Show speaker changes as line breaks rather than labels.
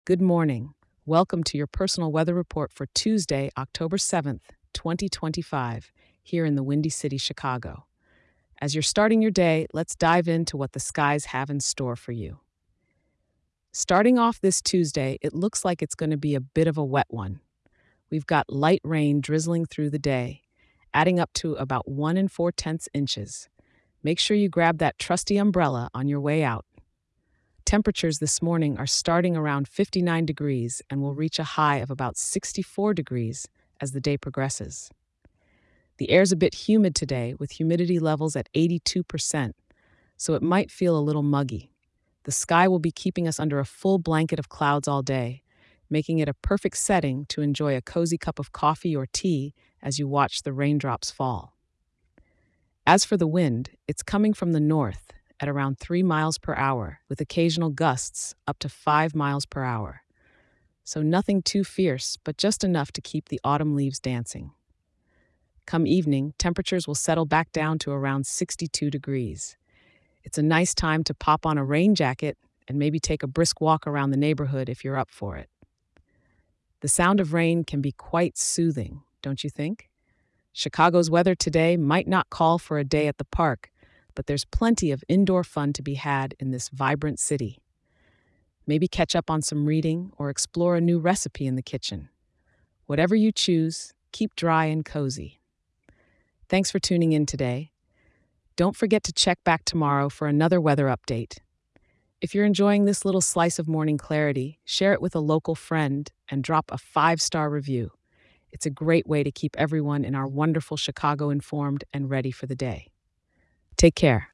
Good morning. Welcome to your personal weather report for Tuesday, October 7th, 2025, here in the Windy City, Chicago. As you're starting your day, let's dive into what the skies have in store for you. Starting off this Tuesday, it looks like it's going to be a bit of a wet one. We've got light rain drizzling through the day, adding up to about 1 4/10 inches. Make sure you grab that trusty umbrella on your way out. Temperatures this morning are starting around 59 degrees and will reach a high of about 64 degrees as the day progresses. The air's a bit humid today with humidity levels at 82%, so it might feel a little muggy. The sky will be keeping us under a full blanket of clouds all day, making it a perfect setting to enjoy a cozy cup of coffee or tea as you watch the raindrops fall. As for the wind, it's coming from the north at around 3 miles per hour, with occasional gusts up to 5 miles per hour. So nothing too fierce, but just enough to keep the autumn leaves dancing. Come evening, temperatures will settle back down to around 62 degrees. It's a nice time to pop on a rain jacket and maybe take a brisk walk around the neighborhood if you're up for it. The sound of rain can be quite soothing, don't you think? Chicago's weather today might not call for a day at the park, but there's plenty of indoor fun to be had in this vibrant city. Maybe catch up on some reading or explore a new recipe in the kitchen. Whatever you choose, keep dry and cozy. Thanks for tuning in today. Don't forget to check back tomorrow for another weather update. If you're enjoying this little slice of morning clarity, share it with a local friend and drop a 5-star review. It's a great way to keep everyone in our wonderful Chicago informed and ready for the day. Take care.